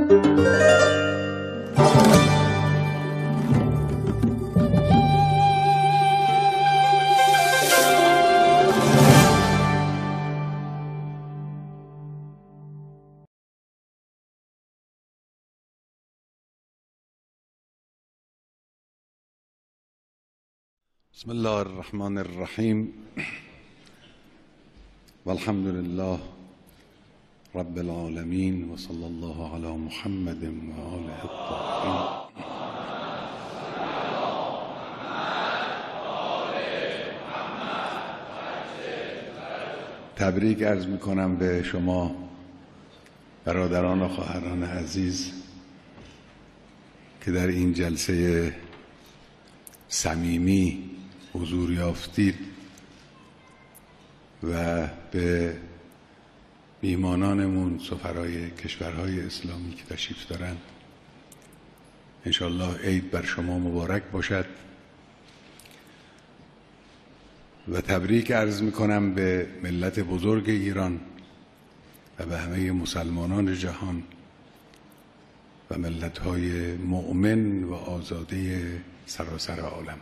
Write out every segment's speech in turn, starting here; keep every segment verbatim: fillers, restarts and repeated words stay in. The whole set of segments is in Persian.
بسم الله الرحمن الرحیم والحمد لله رب العالمین و صلی الله علی محمد و آله الطاهرین. تبریک عرض می کنم به شما برادران و خواهران عزیز که در این جلسه صمیمی حضور یافتید و به میهمانانمون سفرای کشورهای اسلامی که تشریف دارند انشاءالله عید بر شما مبارک باشد و تبریک عرض میکنم به ملت بزرگ ایران و به همه مسلمانان جهان و ملت‌های مؤمن و آزاده سراسر عالم.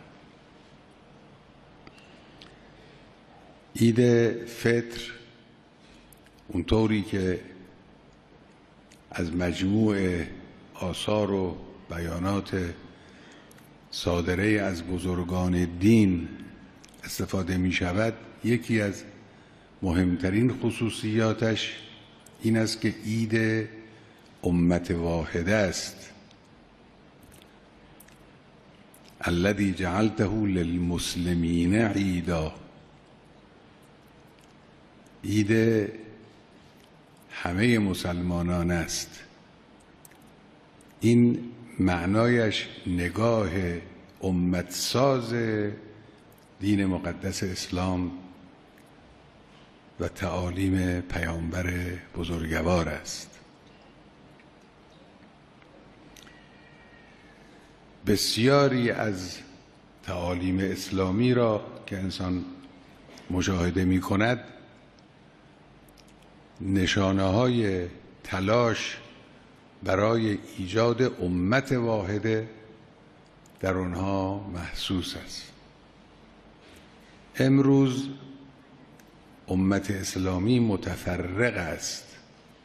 عید فطر اونطوری که از مجموع آثار و بیانات صادره از بزرگان دین استفاده می شود، یکی از مهمترین خصوصیاتش این است که عید امت واحده است. الذی جعلته للمسلمین عیدا، عید همه مسلمانان است. این معنایش نگاه امت ساز دین مقدس اسلام و تعالیم پیامبر بزرگوار است. بسیاری از تعالیم اسلامی را که انسان مشاهده می کند نشانه های تلاش برای ایجاد امت واحده در آنها محسوس است. امروز امت اسلامی متفرق است،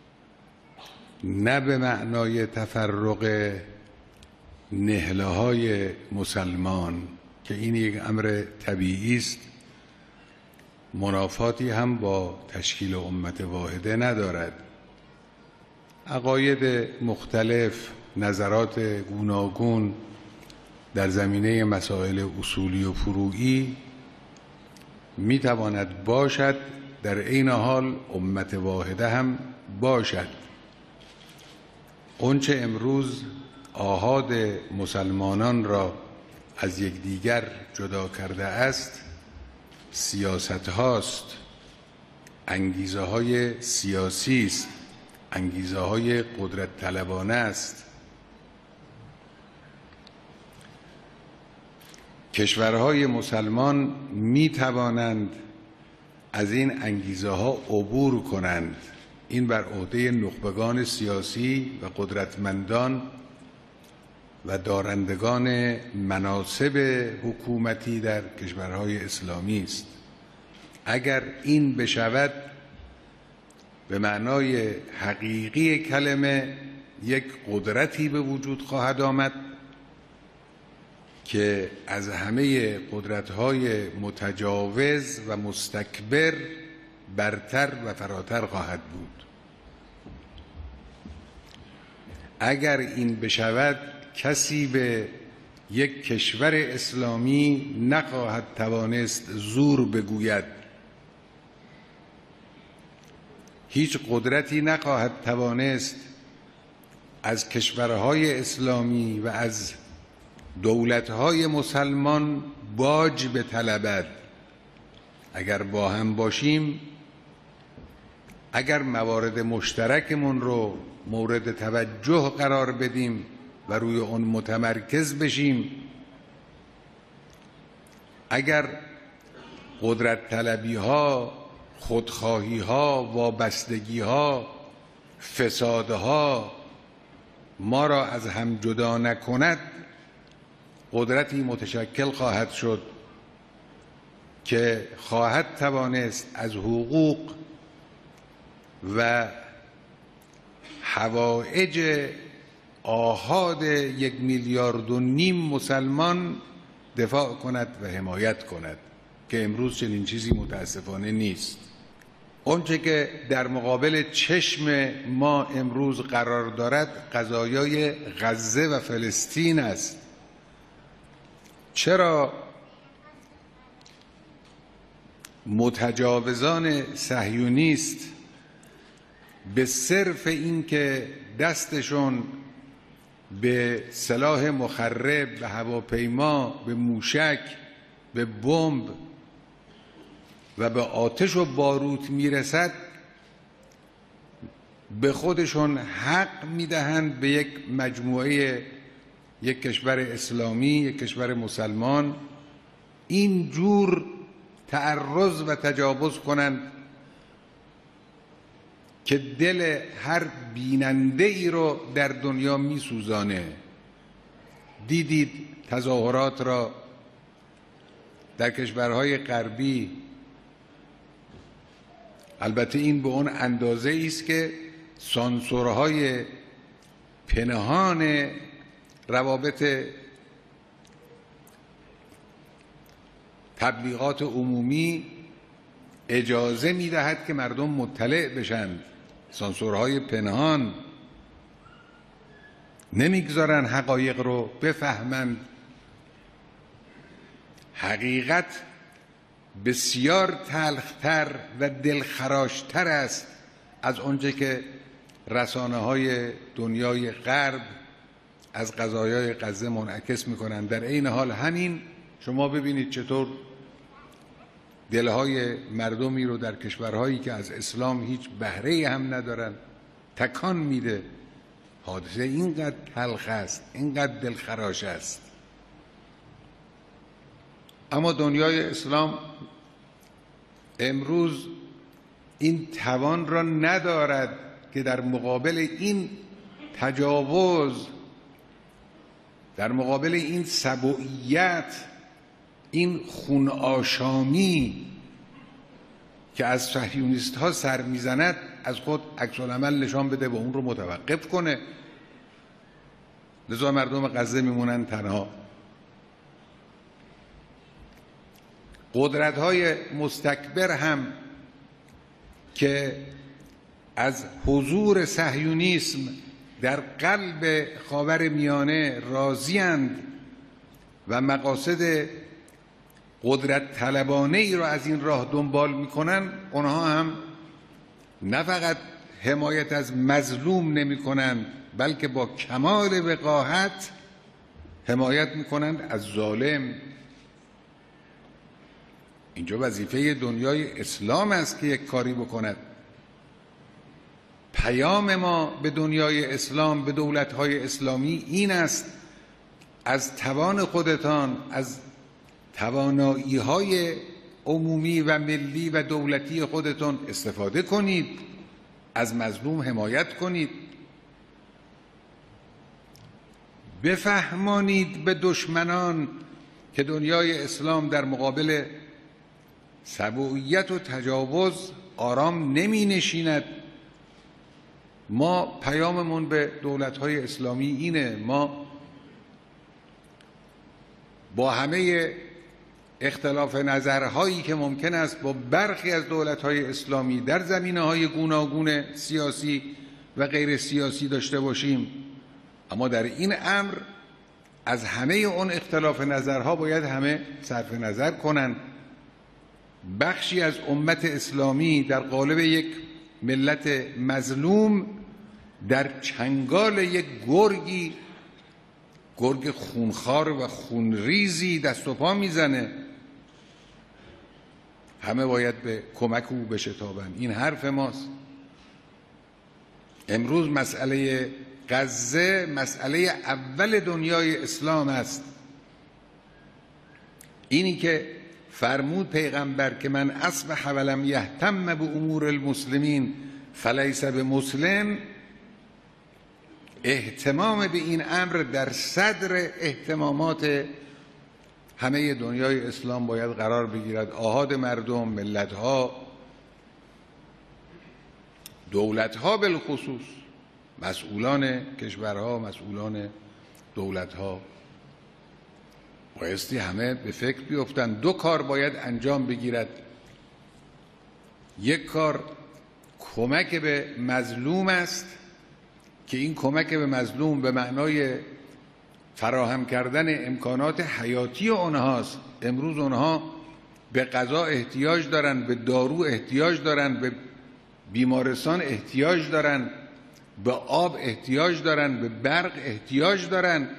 نه به معنای تفرق نهله های مسلمان که این یک امر طبیعی است، منافاتی هم با تشکیل امت واحده ندارد. عقاید مختلف، نظرات گوناگون در زمینه مسائل اصولی و فروعی می تواند باشد، در عین حال امت واحده هم باشد. آنچه امروز آحاد مسلمانان را از یکدیگر جدا کرده است سیاست هاست، انگیزه های سیاسی است، انگیزه های قدرت طلبانه است. کشورهای مسلمان می توانند از این انگیزه ها عبور کنند. این بر عهده نخبگان سیاسی و قدرتمندان و دارندگان مناصب حکومتی در کشورهای اسلامی است. اگر این بشود به معنای حقیقی کلمه یک قدرتی به وجود خواهد آمد که از همه قدرت‌های متجاوز و مستکبر برتر و فراتر خواهد بود. اگر این بشود کسی به یک کشور اسلامی نخواهد توانست زور بگوید، هیچ قدرتی نخواهد توانست از کشورهای اسلامی و از دولتهای مسلمان باج بطلبد. اگر با هم باشیم، اگر موارد مشترکمون رو مورد توجه قرار بدیم و روی اون متمرکز بشیم، اگر قدرت طلبی ها، خودخواهی ها، وابستگی ها، فساد ها ما را از هم جدا نکند، قدرتی متشکل خواهد شد که خواهد توانست از حقوق و حوائج آحاد یک میلیارد و نیم مسلمان دفاع کند و حمایت کند که امروز چنین چیزی متاسفانه نیست. اونچه که در مقابل چشم ما امروز قرار دارد قضایای غزه و فلسطین است. چرا متجاوزان صهیونیست به صرف این که دستشون به سلاح مخرب، به هواپیما، به موشک، به بمب و به آتش و باروت میرسد، به خودشون حق میدهند به یک مجموعه، یک کشور اسلامی، یک کشور مسلمان این جور تعرض و تجاوز کنند که دل هر بیننده ای رو در دنیا میسوزانه. دیدید تظاهرات را در کشورهای غربی، البته این به اون اندازه است که سانسورهای پنهان روابط تبلیغات عمومی اجازه میدهد که مردم مطلع بشن. سانسورهای پنهان نمیگذارن حقایق رو بفهمند. حقیقت بسیار تلختر و دلخراشتر است از آنچه که رسانه های دنیای غرب از قضایای غزه منعکس میکنند. در این حال همین شما ببینید چطور دلهای مردمی رو در کشورهایی که از اسلام هیچ بهره هم ندارن تکان میده. حادثه اینقدر تلخ است، اینقدر دلخراش است. اما دنیای اسلام امروز این توان را ندارد که در مقابل این تجاوز، در مقابل این سبوعیت، این خون آشامی که از صهیونیست ها سر میزند، از خود عکس العمل نشان بده و اون رو متوقف کنه. لذا مردم غزه میمونن تنها. قدرت های مستکبر هم که از حضور صهیونیسم در قلب خاور میانه راضی‌اند و مقاصد قدرت طلبانه ای را از این راه دنبال میکنن، اونها هم نه فقط حمایت از مظلوم نمیکنن، بلکه با کمال وقاحت حمایت میکنند از ظالم. اینجا وظیفه دنیای اسلام است که یک کاری بکند. پیام ما به دنیای اسلام، به دولت‌های اسلامی این است: از توان خودتان، از توانایی‌های عمومی و ملی و دولتی خودتان استفاده کنید، از مظلوم حمایت کنید، بفهمانید به دشمنان که دنیای اسلام در مقابل سبوعیت و تجاوز آرام نمی نشیند. ما پیاممون به دولت‌های اسلامی اینه: ما با همه اختلاف نظرهایی که ممکن است با برخی از دولت‌های اسلامی در زمینه‌های گوناگون سیاسی و غیر سیاسی داشته باشیم، اما در این امر از همه اون اختلاف نظرها باید همه صرف نظر کنند. بخشی از امت اسلامی در قالب یک ملت مظلوم در چنگال یک گرگی، گرگ خونخوار و خونریزی دست و پا میزنه. همه باید به کمک او بشتابند. این حرف ماست. امروز مسئله غزه مسئله اول دنیای اسلام است. اینی که فرمود پیغمبر که من اصبح ولم یهتم به امور المسلمین فلیس بمسلم، اهتمام به این امر در صدر اهتمامات همه دنیای اسلام باید قرار بگیرد. آحاد مردم، ملت‌ها، دولت‌ها بالخصوص، مسئولان کشورها، مسئولان دولت‌ها بایستی همه به فکر بیفتند. دو کار باید انجام بگیرد. یک کار کمک به مظلوم است که این کمک به مظلوم به معنای فراهم کردن امکانات حیاتی آنهاست. امروز آنها به غذا احتیاج دارند، به دارو احتیاج دارند، به بیمارستان احتیاج دارند، به آب احتیاج دارند، به برق احتیاج دارند،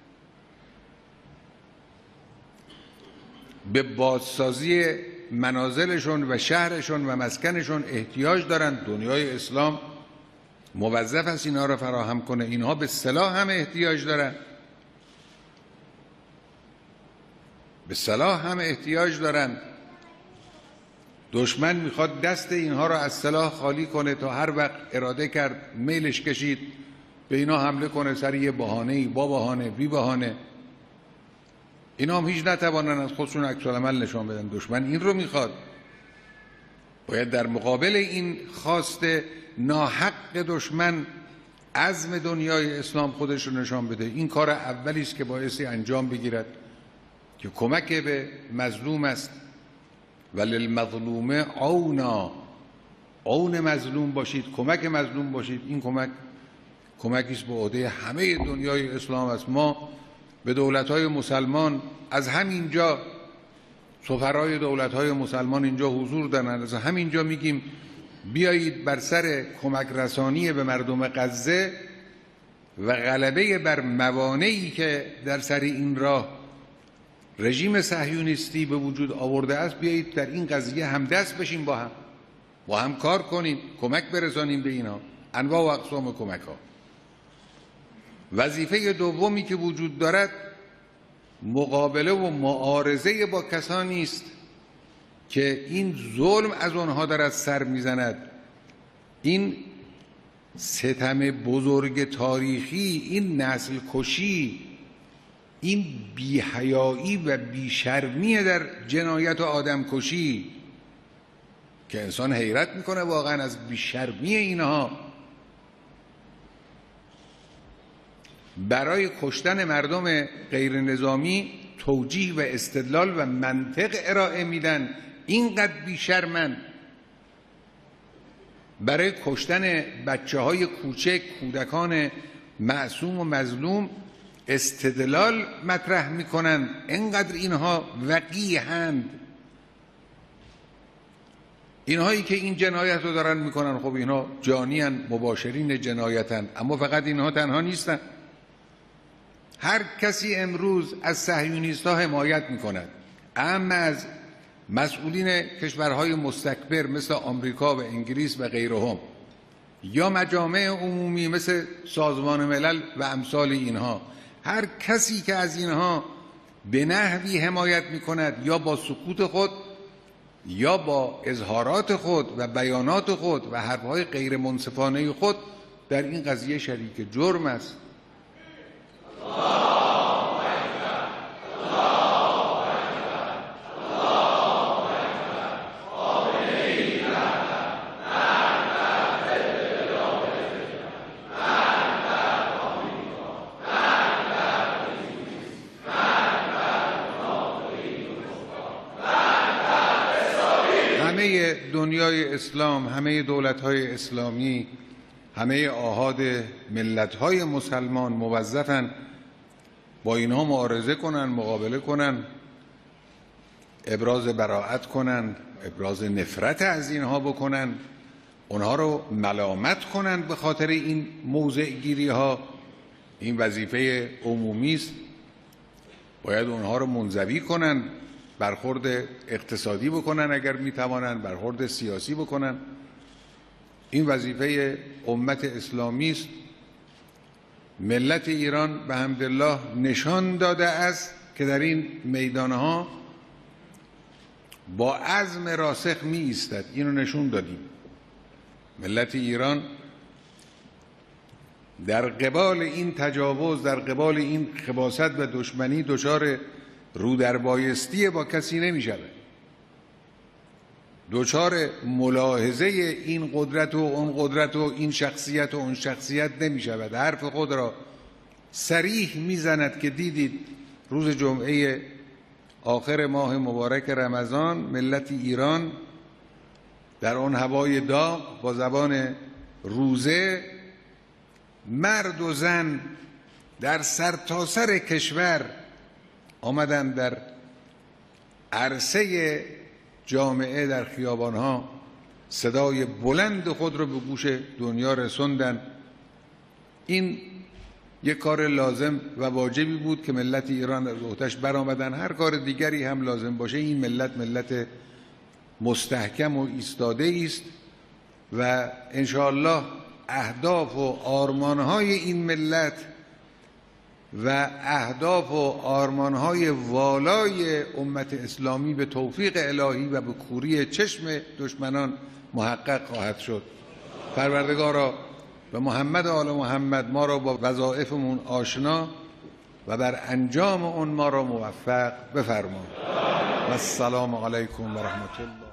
به بازسازی منازلشون و شهرشون و مسکنشون احتیاج دارند. دنیای اسلام موظف است اینها را فراهم کنه. اینها به سلاح هم احتیاج دارند، به سلاح هم احتیاج دارند. دشمن میخواد دست اینها را از سلاح خالی کنه تا هر وقت اراده کرد، میلش کشید، به اینا حمله کنه سر یه بهانه‌ای، با بهانه، بی بهانه. اینا هم هیچ نتوانن از خودشون عکس العمل نشان بدن. دشمن این رو میخواد. باید در مقابل این خواست ناحق دشمن عزم دنیای اسلام خودش رو نشان بده. این کار اولی است که بایستی انجام بگیرد که کمک به مظلوم است. وللمظلوم عونا، عون مظلوم باشید، کمک مظلوم باشید. این کمک کمکی است به عهده همه دنیای اسلام است. ما به دولت‌های مسلمان از همینجا، سفرای دولت‌های مسلمان اینجا حضور دارند، از همینجا میگیم بیایید بر سر کمک رسانی به مردم غزه و غلبه بر موانعی که در سر این راه رژیم صهیونیستی به وجود آورده است، بیایید در این قضیه همدست بشیم، با هم با هم کار کنیم، کمک برسانیم به اینا، انواع و اقسام کمک ها. وظیفه دومی که وجود دارد مقابله و معارضه با کسانی است که این ظلم از آنها دارد سر میزند. این ستم بزرگ تاریخی، این نسل کشی، این بی‌حیایی و بی‌شرمی در جنایت و آدم کشی که انسان حیرت میکنه واقعا از بی‌شرمی اینها. برای کشتن مردم غیر نظامی توجیه و استدلال و منطق ارائه میدن، اینقدر بی‌شرمن. برای کشتن بچه های کوچک، کودکان معصوم و مظلوم استدلال مطرح میکنن. اینقدر اینها وقیحند. اینهایی که این جنایت رو دارن میکنن، خب اینها جانیان، مباشرین جنایتن. اما فقط اینها تنها نیستن. هر کسی امروز از صهیونیست ها حمایت میکند، اما از مسئولین کشورهای مستکبر مثل آمریکا و انگلیس و غیرهم، یا مجامع عمومی مثل سازمان ملل و امثال اینها، هر کسی که از اینها به نحوی حمایت میکند، یا با سکوت خود یا با اظهارات خود و بیانات خود و حرفهای غیر منصفانه خود، در این قضیه شریک جرم است. همه دنیای اسلام، همه دولت‌های اسلامی، همه آحاد ملت‌های مسلمان موظفن با اینها معارضه کنن، مقابله کنن، ابراز براءت کنن، ابراز نفرت از اینها بکنن، اونها رو ملامت کنن به خاطر این موضع گیری ها. این وظیفه عمومی است. باید اونها رو منزوی کنن، برخورد اقتصادی بکنن اگر میتوانن، برخورد سیاسی بکنن. این وظیفه امت اسلامی است. ملت ایران به حمدالله نشان داده است که در این میدانها با عزم راسخ می ایستد. اینو نشون دادیم. ملت ایران در قبال این تجاوز، در قبال این خباثت و دشمنی دچار رودربایستی با کسی نمی شود، دچار ملاحظه این قدرت و اون قدرت و این شخصیت و اون شخصیت نمی شود. حرف خود را صریح می زند که دیدید روز جمعه آخر ماه مبارک رمضان ملت ایران در آن هوای داغ با زبان روزه مرد و زن در سرتاسر کشور آمدن در عرصه جامعه در خیابانها صدای بلند خود را به گوش دنیا رسوندن. این یک کار لازم و واجبی بود که ملت ایران از عهده‌اش برآمدن. هر کار دیگری هم لازم باشه، این ملت ملت مستحکم و ایستاده است و انشاءالله اهداف و آرمانهای این ملت و اهداف و آرمانهای والای امت اسلامی به توفیق الهی و به کوری چشم دشمنان محقق خواهد شد. پروردگارا و محمد آل محمد ما را با وظایفمون آشنا و بر انجام اون ما را موفق بفرما. و السلام علیکم و رحمت الله.